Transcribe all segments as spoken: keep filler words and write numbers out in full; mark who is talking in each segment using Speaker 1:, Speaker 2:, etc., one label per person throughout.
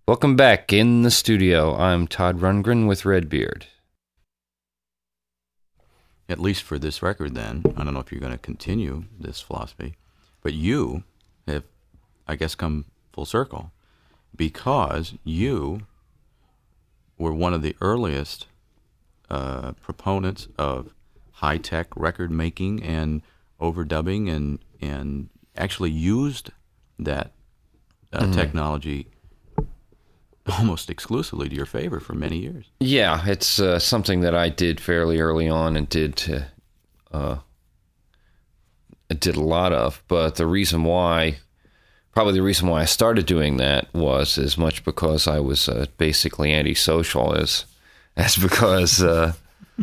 Speaker 1: Welcome back in the studio. I'm Todd Rundgren with Redbeard.
Speaker 2: At least for this record, then, I don't know if you're going to continue this philosophy, but you have, I guess, come full circle because you were one of the earliest uh, proponents of high-tech record making and overdubbing, and and actually used that uh, mm-hmm. technology almost exclusively to your favor for many years.
Speaker 1: Yeah, it's uh, something that I did fairly early on and did to, uh, did a lot of. But the reason why, probably the reason why I started doing that was as much because I was uh, basically antisocial as as because uh,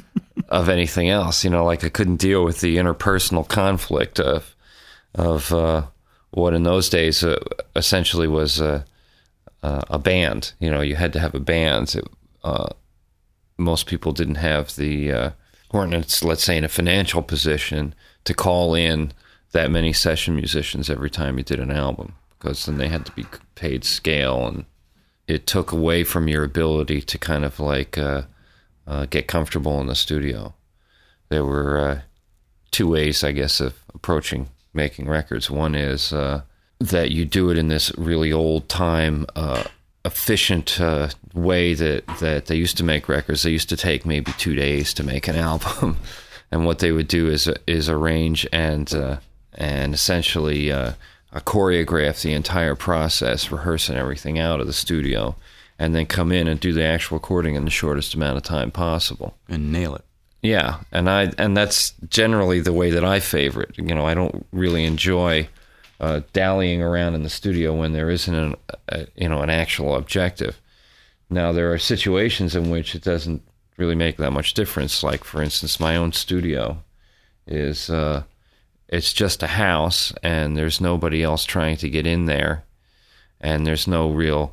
Speaker 1: of anything else. You know, like I couldn't deal with the interpersonal conflict of of uh, what in those days uh, essentially was uh, uh, a band. You know, you had to have a band. It, uh, most people didn't have the uh, weren't in, let's say in a financial position to call in that many session musicians every time you did an album, because then they had to be paid scale, and it took away from your ability to kind of like uh, uh, get comfortable in the studio. There were uh, two ways, I guess, of approaching making records. One is uh, that you do it in this really old-time, uh, efficient uh, way that, that they used to make records. They used to take maybe two days to make an album, and what they would do is is arrange and uh, and essentially uh, choreograph the entire process, rehearsing everything out of the studio, and then come in and do the actual recording in the shortest amount of time possible
Speaker 2: and nail it.
Speaker 1: Yeah, and I and that's generally the way that I favor it. You know, I don't really enjoy uh, dallying around in the studio when there isn't an a, you know an actual objective. Now, there are situations in which it doesn't really make that much difference. Like, for instance, my own studio is uh, it's just a house, and there's nobody else trying to get in there, and there's no real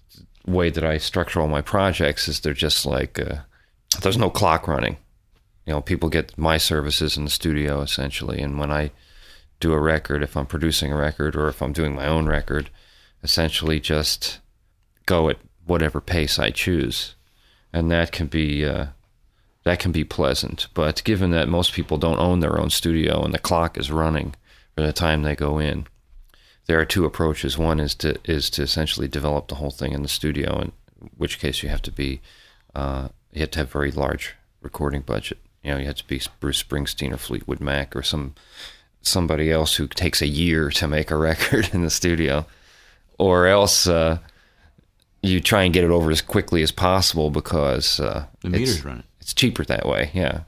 Speaker 1: way that I structure all my projects. Is they're just like uh, there's no clock running. You know, people get my services in the studio, essentially, and when I do a record, if I'm producing a record or if I'm doing my own record, essentially just go at whatever pace I choose, and that can be uh, that can be pleasant. But given that most people don't own their own studio and the clock is running for the time they go in, there are two approaches. One is to is to essentially develop the whole thing in the studio, in which case you have to be uh, you have to have a very large recording budget. You know, you have to be Bruce Springsteen or Fleetwood Mac or some somebody else who takes a year to make a record in the studio, or else uh, you try and get it over as quickly as possible because uh,
Speaker 2: the meter's running.
Speaker 1: It's cheaper that way. Yeah.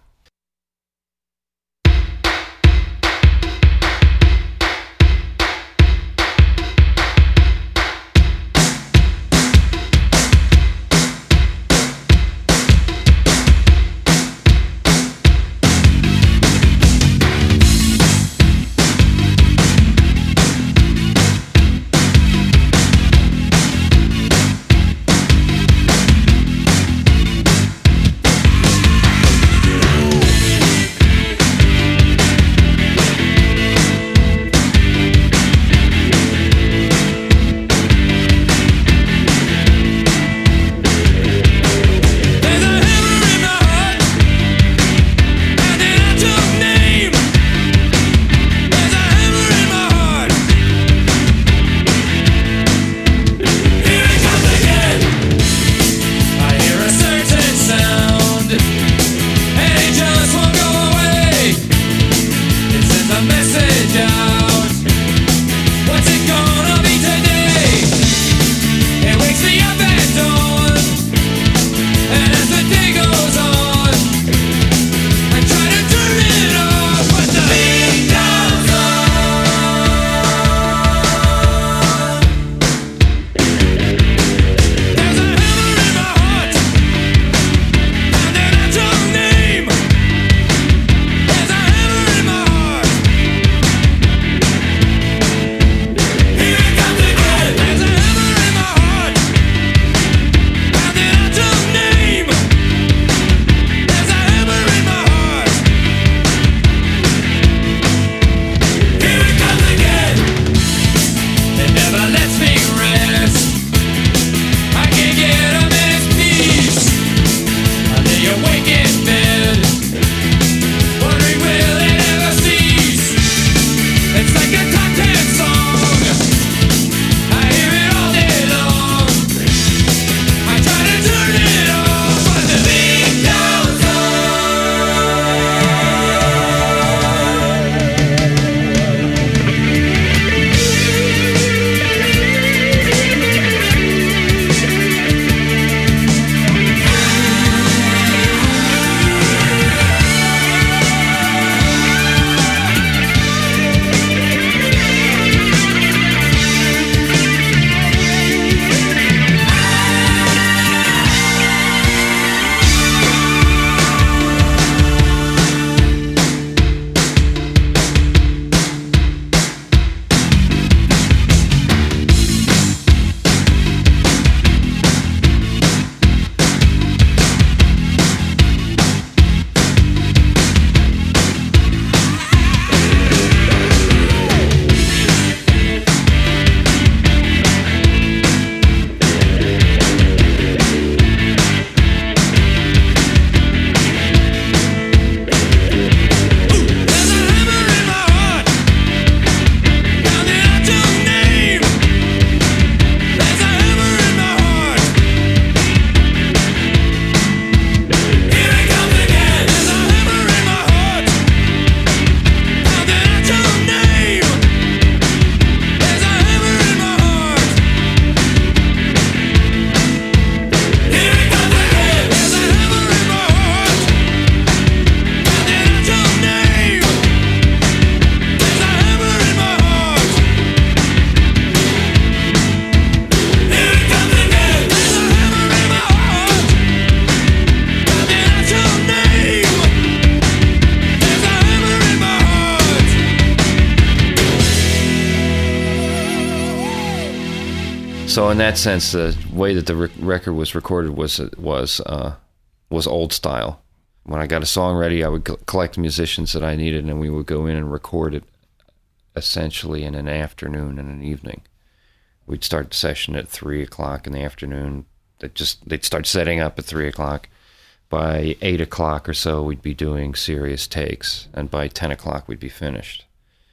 Speaker 1: in that sense, the way that the rec- record was recorded was was uh, was old style. When I got a song ready, I would co- collect the musicians that I needed, and we would go in and record it essentially in an afternoon and an evening. We'd start the session at three o'clock in the afternoon. They'd just they'd start setting up at three o'clock. By eight o'clock or so, we'd be doing serious takes, and by ten o'clock, we'd be finished.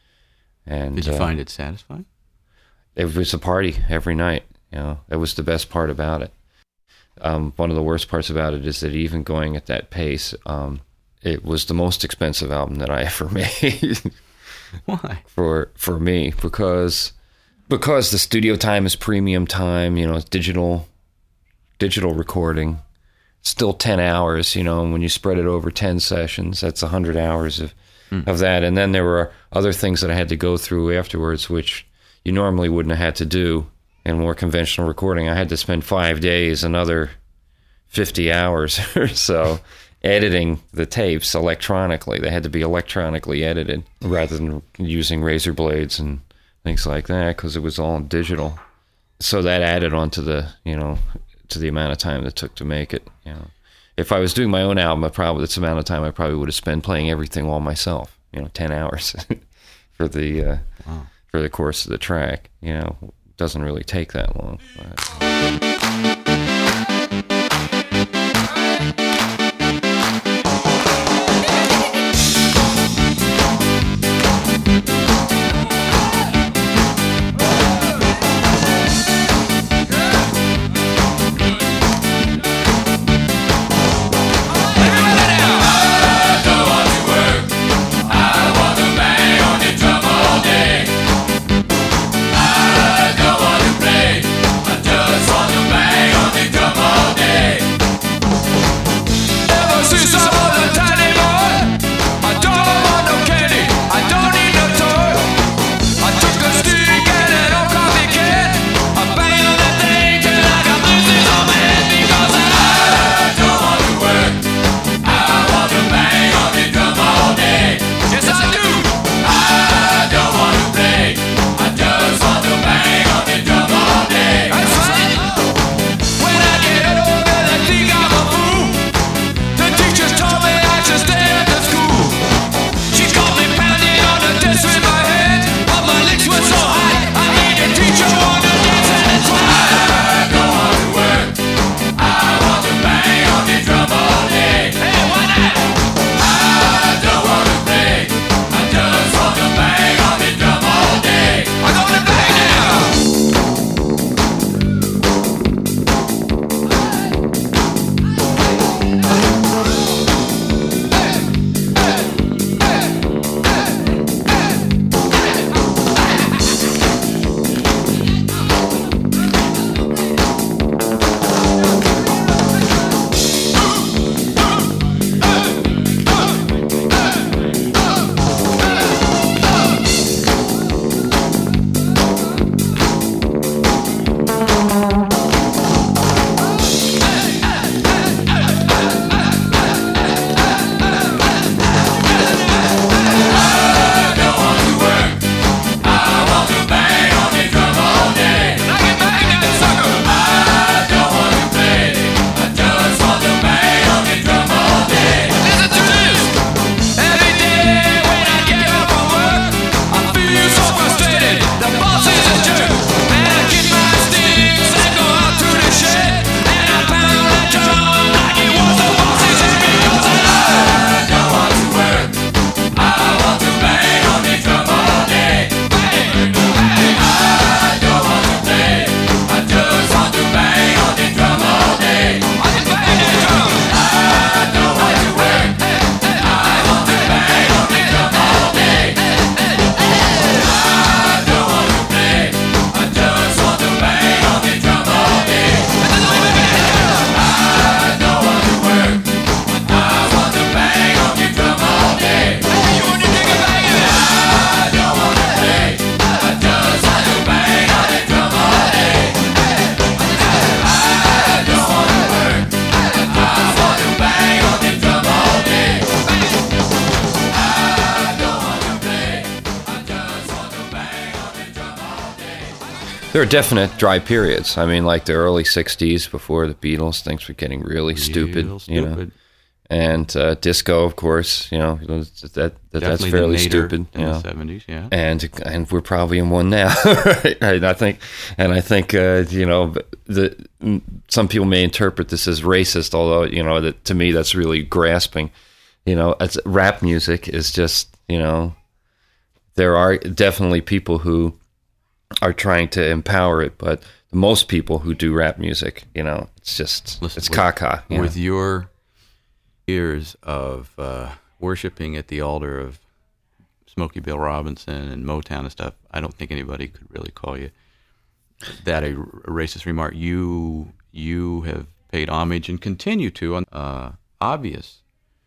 Speaker 1: And
Speaker 2: did you
Speaker 1: uh,
Speaker 2: find it satisfying?
Speaker 1: It was a party every night. You know, it was the best part about it. Um, one of the worst parts about it is that even going at that pace, um, it was the most expensive album that I ever made.
Speaker 2: Why?
Speaker 1: For for me, because because the studio time is premium time. You know, it's digital digital recording. Still ten hours. You know, and when you spread it over ten sessions, that's a hundred hours of mm. of that. And then there were other things that I had to go through afterwards, which you normally wouldn't have had to do in more conventional recording. I had to spend five days, another fifty hours or so, editing the tapes electronically. They had to be electronically edited rather than using razor blades and things like that, because it was all digital. So that added on to the, you know, to the amount of time it took to make it. You know, if I was doing my own album, I probably that's the amount of time I probably would have spent playing everything all myself. You know, ten hours for the uh, wow. for the course of the track. You know, it doesn't really take that long. But.
Speaker 3: I don't want to play, I just want to bang
Speaker 1: There are definite dry periods. I mean, like the early sixties before the Beatles, things were getting really
Speaker 2: Real
Speaker 1: stupid,
Speaker 2: stupid.
Speaker 1: you know. And uh, disco, of course, you know, that, that that's fairly stupid.
Speaker 2: In
Speaker 1: you know.
Speaker 2: the seventies, yeah.
Speaker 1: And and we're probably in one now, right? And I think, and I think, uh, you know, the some people may interpret this as racist, although you know that to me that's really grasping. You know, it's, rap music is just, you know, there are definitely people who are trying to empower it, but most people who do rap music, you know, it's just Listen, it's caca.
Speaker 2: With, with your years of uh, worshiping at the altar of Smokey Bill Robinson and Motown and stuff, I don't think anybody could really call you that a, a racist remark. You you have paid homage and continue to on uh, obvious,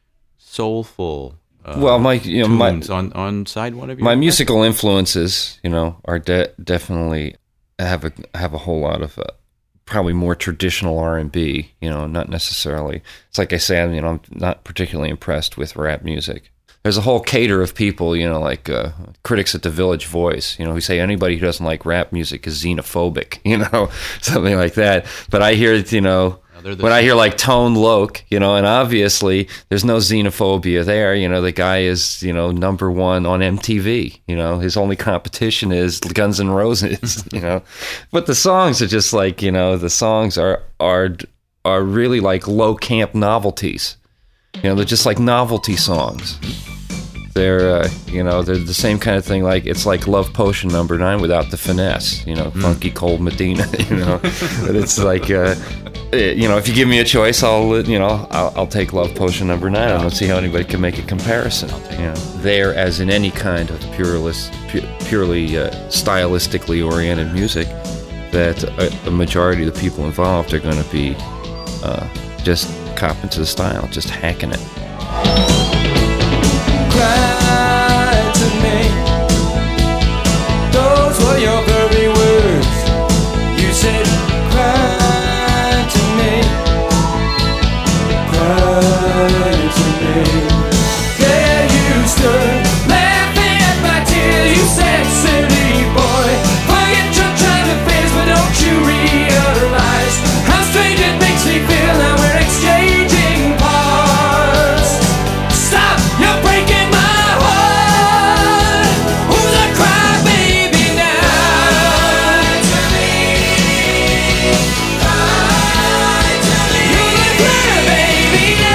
Speaker 2: soulful. Uh,
Speaker 1: well, my you know my
Speaker 2: on on side one of your
Speaker 1: my records? Musical influences, you know, are de- definitely have a have a whole lot of uh, probably more traditional R and B. You know, not necessarily. It's like I say, you know, I'm not particularly impressed with rap music. There's a whole cater of people, you know, like uh, critics at the Village Voice, you know, who say anybody who doesn't like rap music is xenophobic, you know, something like that. But I hear, you know. When I hear like Tone Loc, you know, and obviously there's no xenophobia there. You know, the guy is, you know, number one on M T V. You know, his only competition is Guns N' Roses. You know, but the songs are just like, you know, the songs are are are really like low camp novelties. You know, they're just like novelty songs. They're, uh, you know, they're the same kind of thing. Like it's like Love Potion Number Nine without the finesse. You know, mm. Funky Cold Medina. You know, but it's like. Uh, You know, if you give me a choice, I'll you know I'll, I'll take Love Potion Number Nine. I don't see how anybody can make a comparison. You know, there as in any kind of pureless, pu- purely uh, stylistically oriented music, that a, a majority of the people involved are going to be uh, just copping to the style, just hacking it.
Speaker 3: Cry to me. Those were your very words. You said, cry. There you stood, laughing at my tears. You said, silly boy, forget your trying to face, but don't you realize how strange it makes me feel now we're exchanging parts? Stop, you're breaking my heart. Who's a crybaby now? Cry to me, cry to me. You're a crybaby now.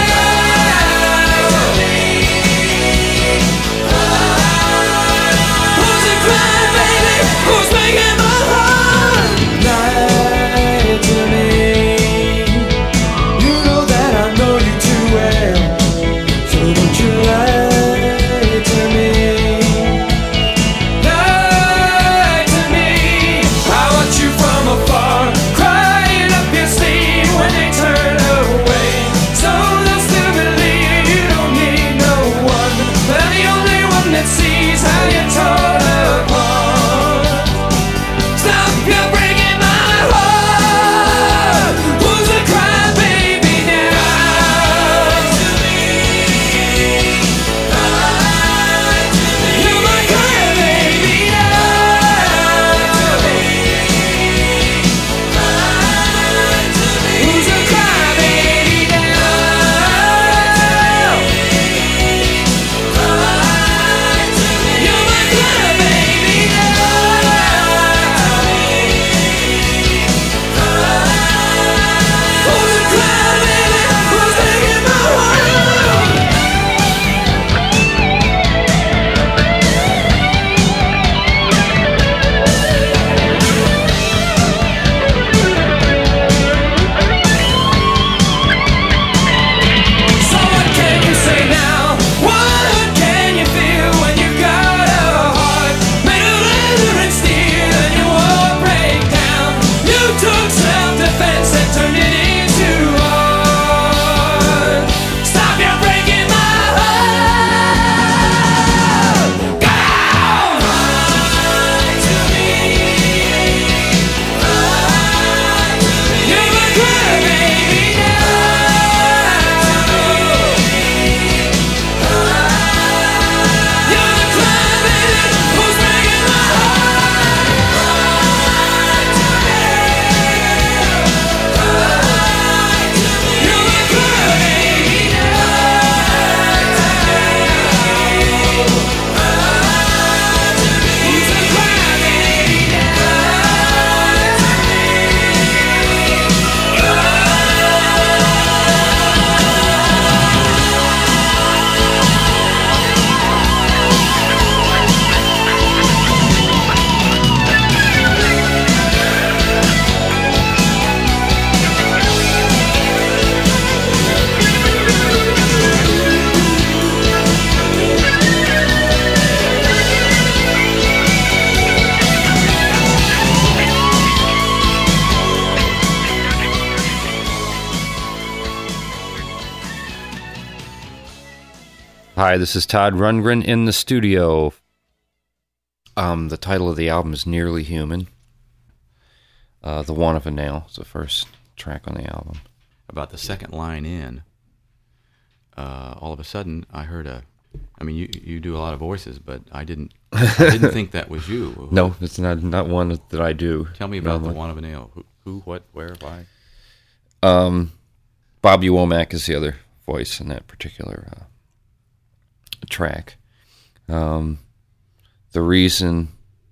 Speaker 3: Who's making my heart lie to me? You know that I know you too well, so don't you lie to me. Lie to me. I watch you from afar, crying up your sleeve when they turn away. So they'll still believe you don't need no one, but I'm the only one that sees how you're torn apart. You're breaking my heart. Who's a crybaby now? To me, cry to me. You're my crybaby now. To me, cry to me. Who's a crybaby now? Cry to me. You're my crybaby now.
Speaker 1: Hi, this is Todd Rundgren in the studio. Um, the title of the album is Nearly Human. Uh, the One of a Nail is the first track on the album.
Speaker 2: About the second line in, uh, all of a sudden I heard a. I mean, you you do a lot of voices, but I didn't. I didn't think that was you.
Speaker 1: No, it's not not one that I do.
Speaker 2: Tell me about
Speaker 1: No,
Speaker 2: the One of a Nail. Who, who, what, where, why?
Speaker 1: Um, Bobby Womack is the other voice in that particular uh, track. Um, the reason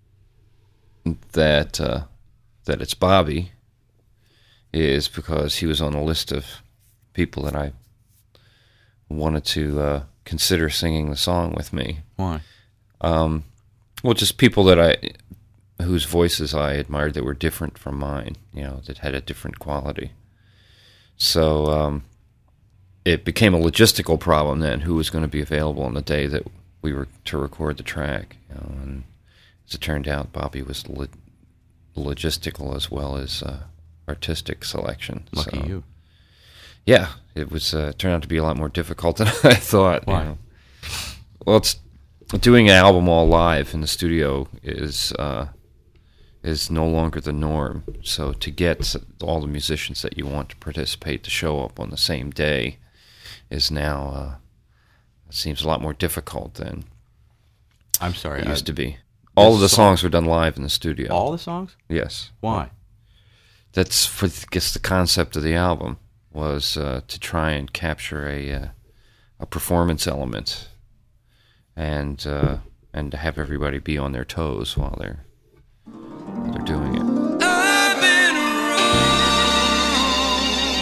Speaker 1: that uh, that it's Bobby is because he was on a list of people that I wanted to uh, consider singing the song with me.
Speaker 2: Why?
Speaker 1: Um, well, just people that I, whose voices I admired that were different from mine, you know, that had a different quality. So um, it became a logistical problem then, who was going to be available on the day that we were to record the track. You know, and as it turned out, Bobby was lo- logistical as well as uh, artistic selection.
Speaker 2: Lucky
Speaker 1: so,
Speaker 2: you.
Speaker 1: Yeah, it was uh, turned out to be a lot more difficult than I thought.
Speaker 2: Why?
Speaker 1: You know. Well, it's doing an album all live in the studio is uh, is no longer the norm. So to get all the musicians that you want to participate to show up on the same day is now uh, seems a lot more difficult than
Speaker 2: I'm sorry.
Speaker 1: it
Speaker 2: I,
Speaker 1: used to be. All of the
Speaker 2: song-
Speaker 1: songs were done live in the studio.
Speaker 2: all the songs?
Speaker 1: Yes.
Speaker 2: Why?
Speaker 1: That's for I guess the concept of the album was uh, to try and capture a uh, a performance element, and uh, and to have everybody be on their toes while they're while they're doing it.
Speaker 3: I've been wrong.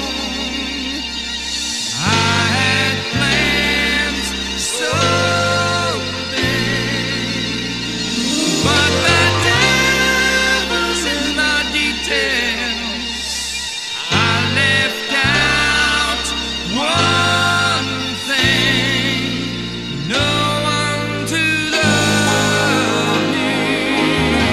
Speaker 3: I had plans so big, but the devil's in the details. I left out one thing: no one to love me.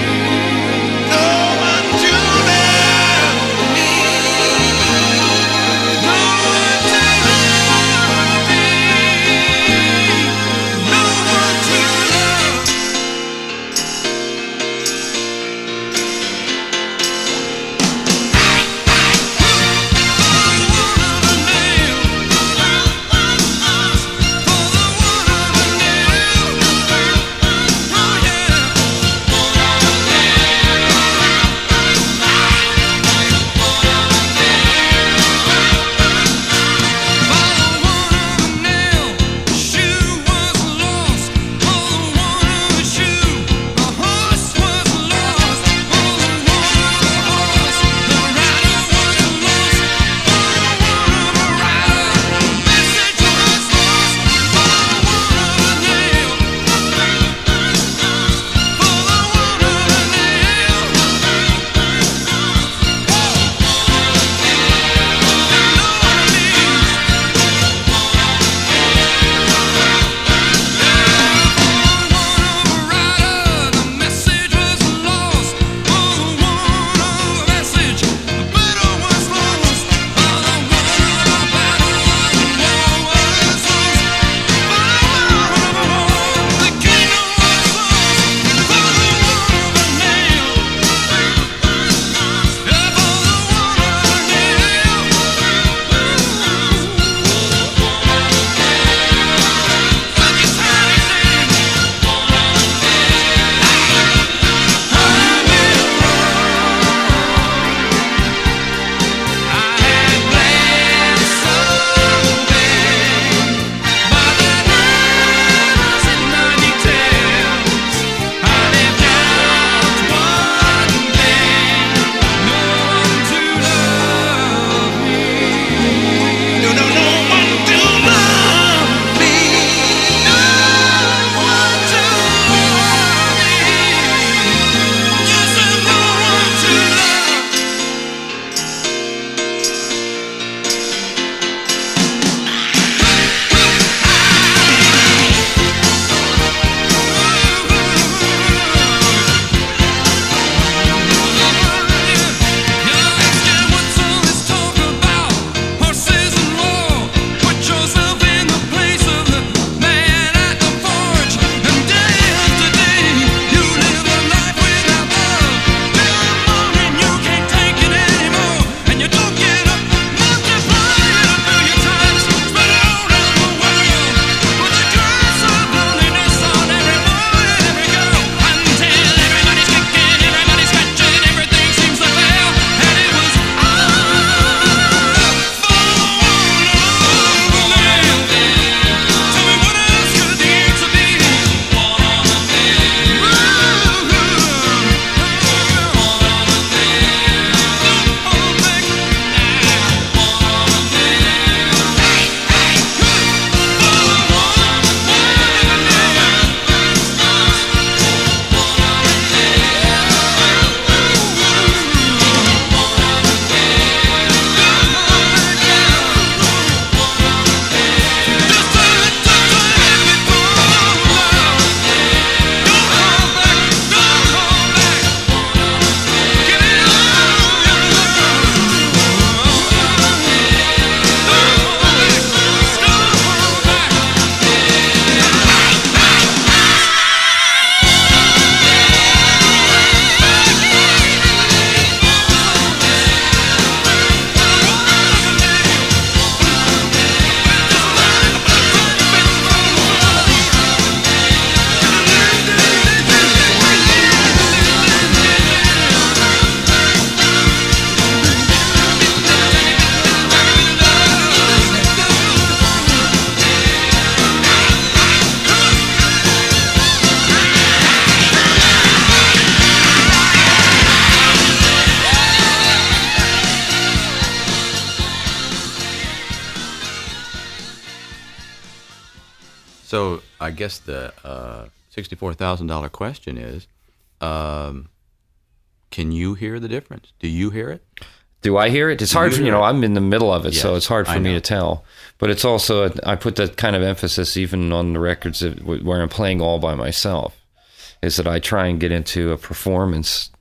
Speaker 2: So I guess the uh, sixty-four thousand dollars question is, um, can you hear the difference? Do you hear it?
Speaker 1: Do I hear it? It's
Speaker 2: Do
Speaker 1: hard
Speaker 2: you
Speaker 1: for, you
Speaker 2: hear
Speaker 1: know,
Speaker 2: it?
Speaker 1: I'm in the middle of it, so
Speaker 2: Yes,
Speaker 1: it's hard for
Speaker 2: I
Speaker 1: me
Speaker 2: know.
Speaker 1: to tell. But it's also, I put that kind of emphasis even on the records that, where I'm playing all by myself, is that I try and get into a performance,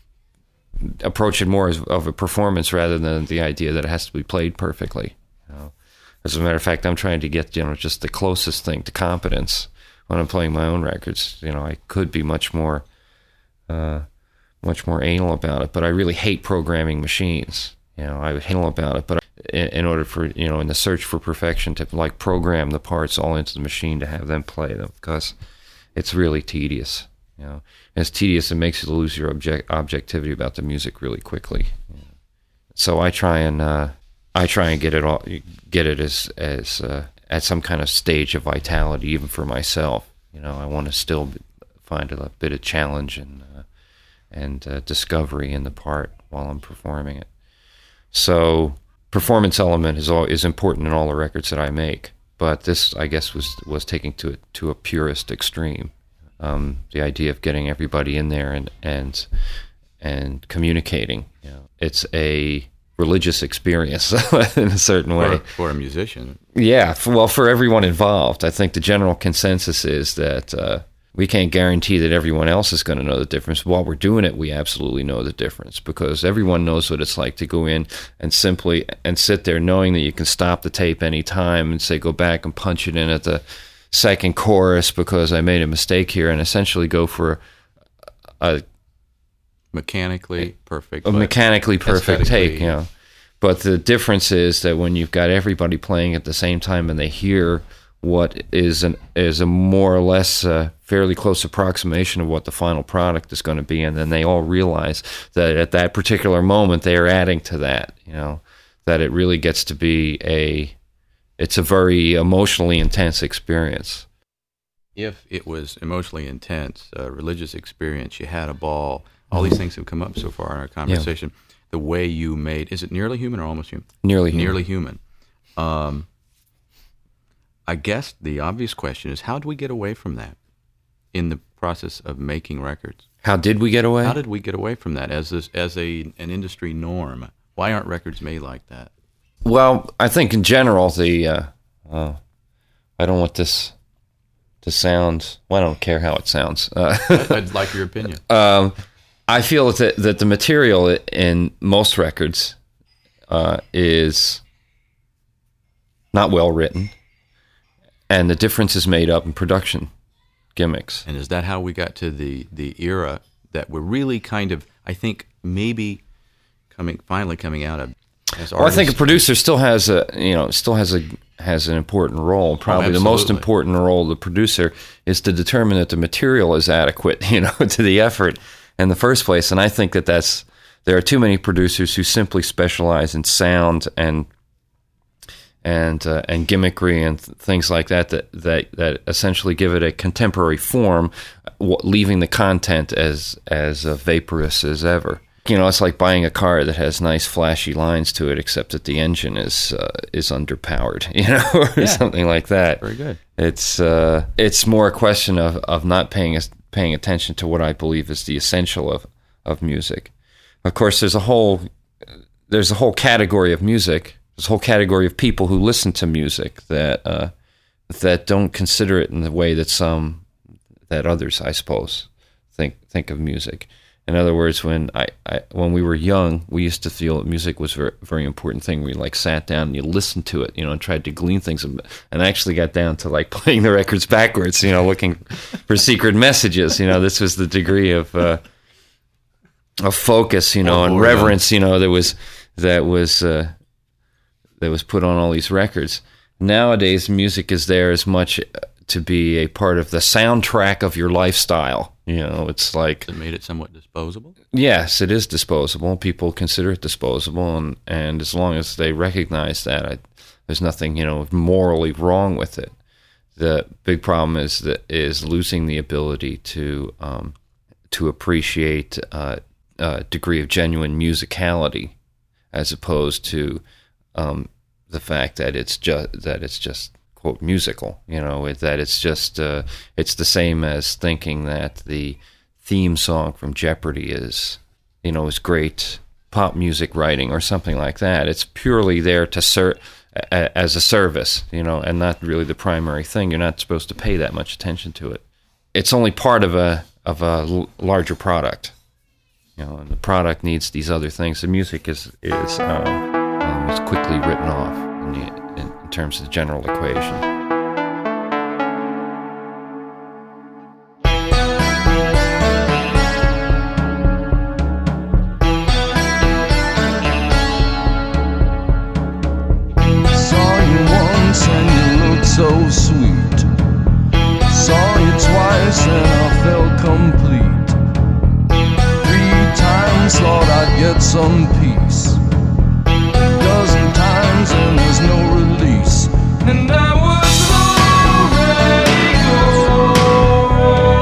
Speaker 1: approach it more as, of a performance rather than the idea that it has to be played perfectly. You know? As a matter of fact, I'm trying to get, you know, just the closest thing to competence when I'm playing my own records. You know, I could be much more, uh, much more anal about it, but I really hate programming machines. You know, I would anal about it, but in, in order for, you know, in the search for perfection, to like program the parts all into the machine to have them play them, because it's really tedious. You know, and it's tedious. It makes you lose your object objectivity about the music really quickly. You know. So I try and uh, I try and get it all, get it as as uh, at some kind of stage of vitality, even for myself. You know, I want to still find a bit of challenge and uh, and uh, discovery in the part while I'm performing it. So performance element is all is important in all the records that I make, but this, I guess, was was taking to it to a purest extreme. Um, the idea of getting everybody in there and and and communicating. You know, it's a religious experience in a certain way.
Speaker 2: For, for a musician.
Speaker 1: Yeah, for, well, for everyone involved, I think the general consensus is that uh, we can't guarantee that everyone else is going to know the difference. While we're doing it, we absolutely know the difference, because everyone knows what it's like to go in and simply and sit there knowing that you can stop the tape any time and say, go back and punch it in at the second chorus because I made a mistake here, and essentially go for a,
Speaker 2: Mechanically perfect.
Speaker 1: a
Speaker 2: but
Speaker 1: mechanically perfect
Speaker 2: aesthetically-
Speaker 1: take, you know. But the difference is that when you've got everybody playing at the same time and they hear what is an is a more or less uh, fairly close approximation of what the final product is going to be, and then they all realize that at that particular moment they are adding to that, you know, that it really gets to be a it's a very emotionally intense experience.
Speaker 2: If it was emotionally intense, a religious experience, you had a ball, all these things have come up so far in our conversation. The way you made, is it nearly human or almost human?
Speaker 1: Nearly human.
Speaker 2: Nearly human. Um, I guess the obvious question is, how do we get away from that in the process of making records?
Speaker 1: How did we get away?
Speaker 2: How did we get away from that as this, as a an industry norm? Why aren't records made like that?
Speaker 1: Well, I think in general, the uh, uh, I don't want this to sound. Well, I don't care how it sounds. Uh,
Speaker 2: I'd like your opinion.
Speaker 1: um, I feel that that the material in most records uh, is not well written, and the difference is made up in production gimmicks.
Speaker 2: And is that how we got to the, the era that we're really kind of, I think, maybe coming finally coming out of as
Speaker 1: Well, I think a
Speaker 2: artists?
Speaker 1: producer still has a you know still has a has an important role. Probably the most
Speaker 2: absolutely.
Speaker 1: important role of the producer is to determine that the material is adequate, you know, to the effort in the first place. And I think that that's there are too many producers who simply specialize in sound and and uh, and gimmickry and th- things like that, that that that essentially give it a contemporary form, w- leaving the content as as uh, vaporous as ever. You know, it's like buying a car that has nice flashy lines to it, except that the engine is uh, is underpowered, you know, or
Speaker 2: Yeah.
Speaker 1: something like that.
Speaker 2: Very good.
Speaker 1: It's uh, it's more a question of, of not paying us- paying attention to what I believe is the essential of, of music. Of course, there's a whole there's a whole category of music, there's a whole category of people who listen to music that uh, that don't consider it in the way that some that others, I suppose, think think of music. In other words, when I, I when we were young, we used to feel that music was a very, very important thing. We like sat down and you listened to it, you know, and tried to glean things, and actually got down to like playing the records backwards, you know, looking for secret messages. You know, this was the degree of uh, of focus, you know,
Speaker 2: Oh,
Speaker 1: and
Speaker 2: Lord,
Speaker 1: reverence, you know, that was that was uh, that was put on all these records. Nowadays, music is there as much to be a part of the soundtrack of your lifestyle. You know, it's like,
Speaker 2: That made it somewhat disposable.
Speaker 1: yes, it is disposable. People consider it disposable, and, and as long as they recognize that, I, there's nothing, you know, morally wrong with it. The big problem is that is losing the ability to um, to appreciate uh, a degree of genuine musicality, as opposed to um, the fact that it's just that it's just quote musical. You know, it, that it's just uh, it's the same as thinking that the theme song from Jeopardy is, you know, is great pop music writing or something like that. It's purely there to serve as a service, you know, and not really the primary thing. You're not supposed to pay that much attention to it. It's only part of a of a l- larger product, you know, and the product needs these other things. The music is is um, um, is quickly written off in, the, in, in terms of the general equation.
Speaker 4: So sweet. Saw you twice and I felt complete. Three times thought I'd get some peace. A dozen times and there's no release. And I was already gone.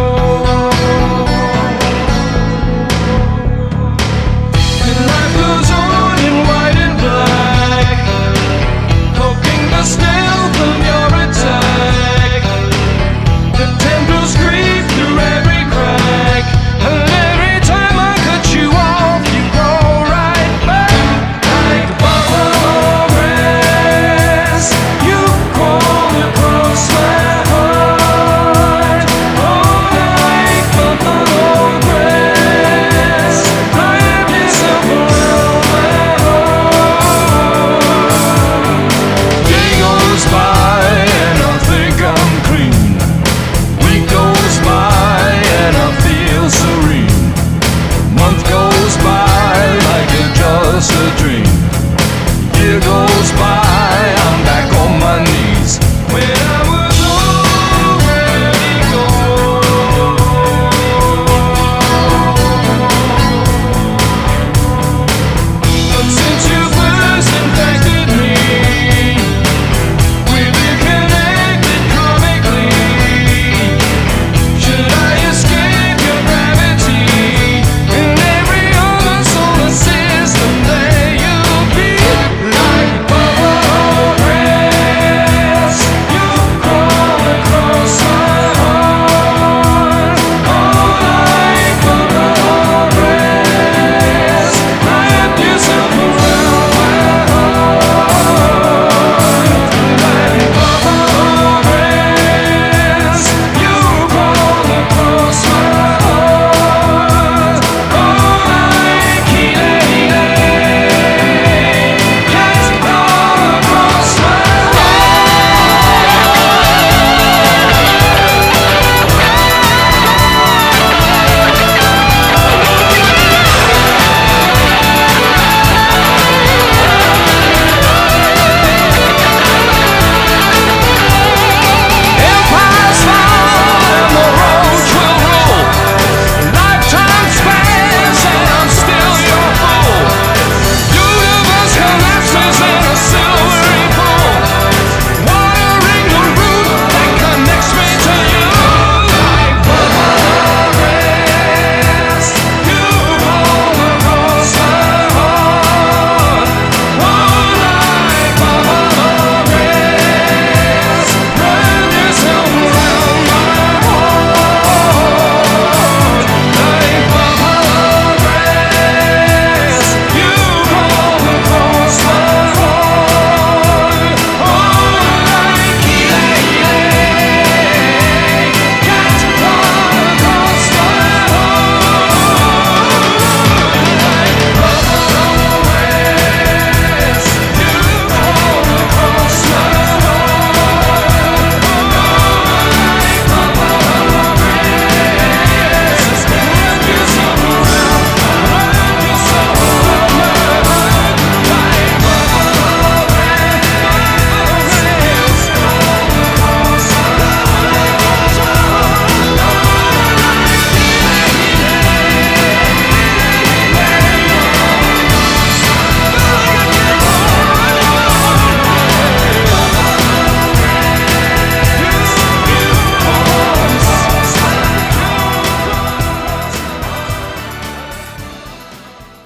Speaker 4: And life goes on in white and black, hoping the stealth of your attack. The tendrils creep through every crack, and every time I cut you off, you grow right back.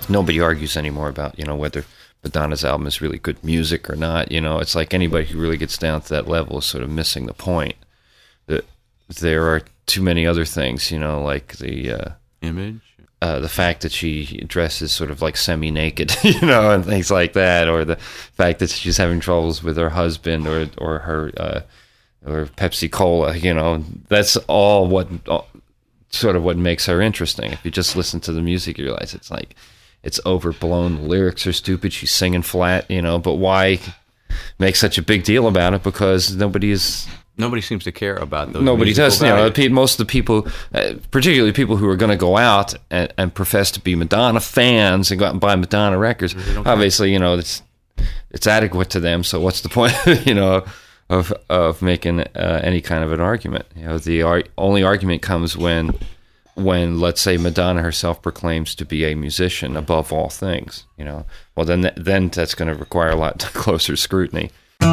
Speaker 1: nobody argues anymore about, you know, whether Madonna's album is really good music or not. You know, it's like anybody who really gets down to that level is sort of missing the point. That there are too many other things, you know, like the uh,
Speaker 2: image,
Speaker 1: uh, the fact that she dresses sort of like semi-naked, you know, and things like that, or the fact that she's having troubles with her husband, or or her uh, or Pepsi Cola. You know, that's all what all, sort of what makes her interesting. If you just listen to the music, you realize it's like, it's overblown. The lyrics are stupid. She's singing flat, you know. But why make such a big deal about it? Because nobody is.
Speaker 2: Nobody seems to care about those.
Speaker 1: Nobody does. You know,
Speaker 2: values.
Speaker 1: pe- most of the people, uh, particularly people who are going to go out and, and profess to be Madonna fans and go out and buy Madonna records, obviously, you know, it's it's adequate to them. So what's the point, you know, of of making uh, any kind of an argument? You know, the ar- only argument comes when. when, let's say, Madonna herself proclaims to be a musician above all things, you know, well, then th- then that's going to require a lot closer scrutiny.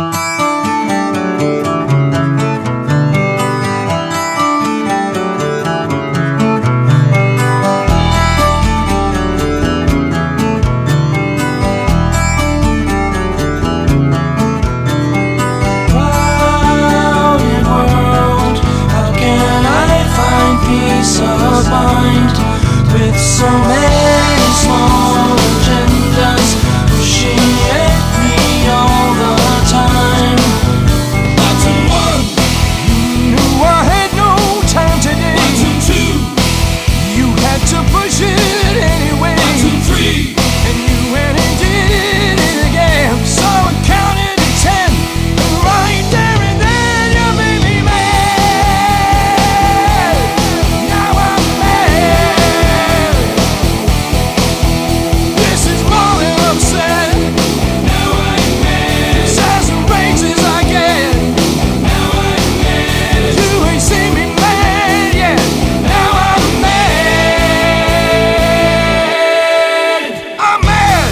Speaker 3: With so many small agendas pushing at me all the time. Button one, you knew I had no time today. Button two, you had to push it anyway. Button three, and you went and did it again. So I counted to ten, and right there and then you made me mad. Now I'm mad. This is more than upset. Now I'm mad. It's as enraged as I get. Now I'm mad. You ain't seen me mad yet. Now I'm mad. I'm mad.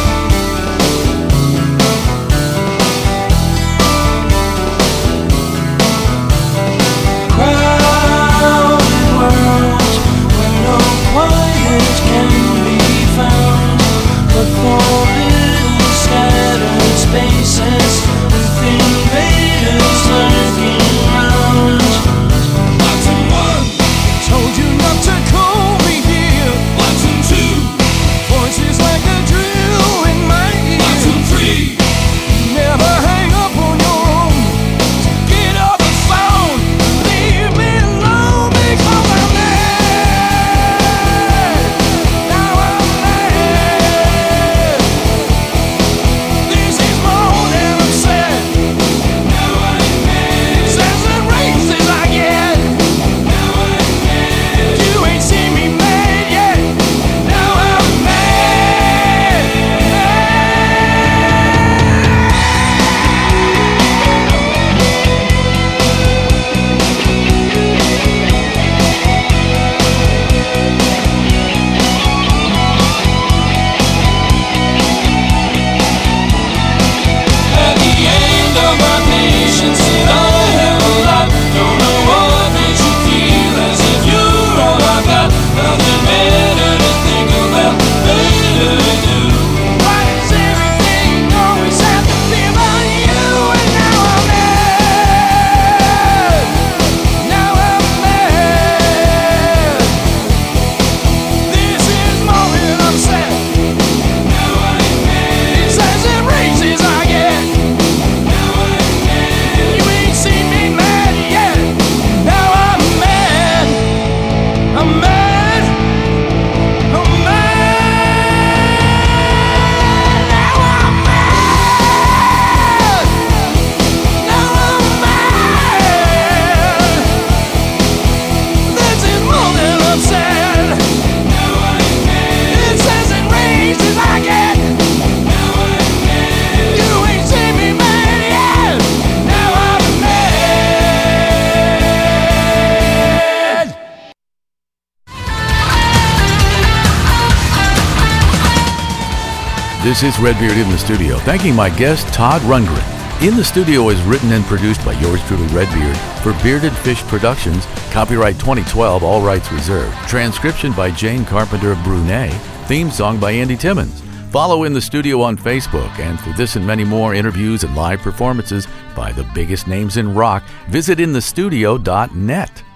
Speaker 3: Crowded world where no quiet can be found, but for little scattered spaces with invaders lurking round. Button one, told you not to call me here. Button two, voices like a drill in my ear. Button three, never hang up on your own. Get off the phone, leave me alone because I'm mad. Now I'm mad. This is more than upset. Now I'm mad. It's as enraged as I get. Now I'm mad. You ain't seen me mad yet. Now I'm mad. At the end of my patience, and I have a lot. Don't know what makes you feel as if you're all I got. Nothing better to think about, better to do. Why does everything always have to be about you? And now I'm mad. Now I'm mad. This is more than upset. Now I'm mad. It's as enraged as I get. Now I'm mad. You ain't seen me mad yet. Now I'm mad. I'm mad. I'm mad. Now I'm mad. Now I'm mad. This is more than upset. Now I'm mad. It's as enraged as I get. Now I'm mad. You ain't seen me mad yet. Now I'm mad.
Speaker 5: This is Redbeard in the studio, thanking my guest, Todd Rundgren. In the Studio is written and produced by yours truly, Redbeard, for Bearded Fish Productions, copyright twenty twelve, all rights reserved. Transcription by Jane Carpenter of Brunei. theme song by Andy Timmons. Follow In the Studio on Facebook, and for this and many more interviews and live performances by the biggest names in rock, visit in the studio dot net.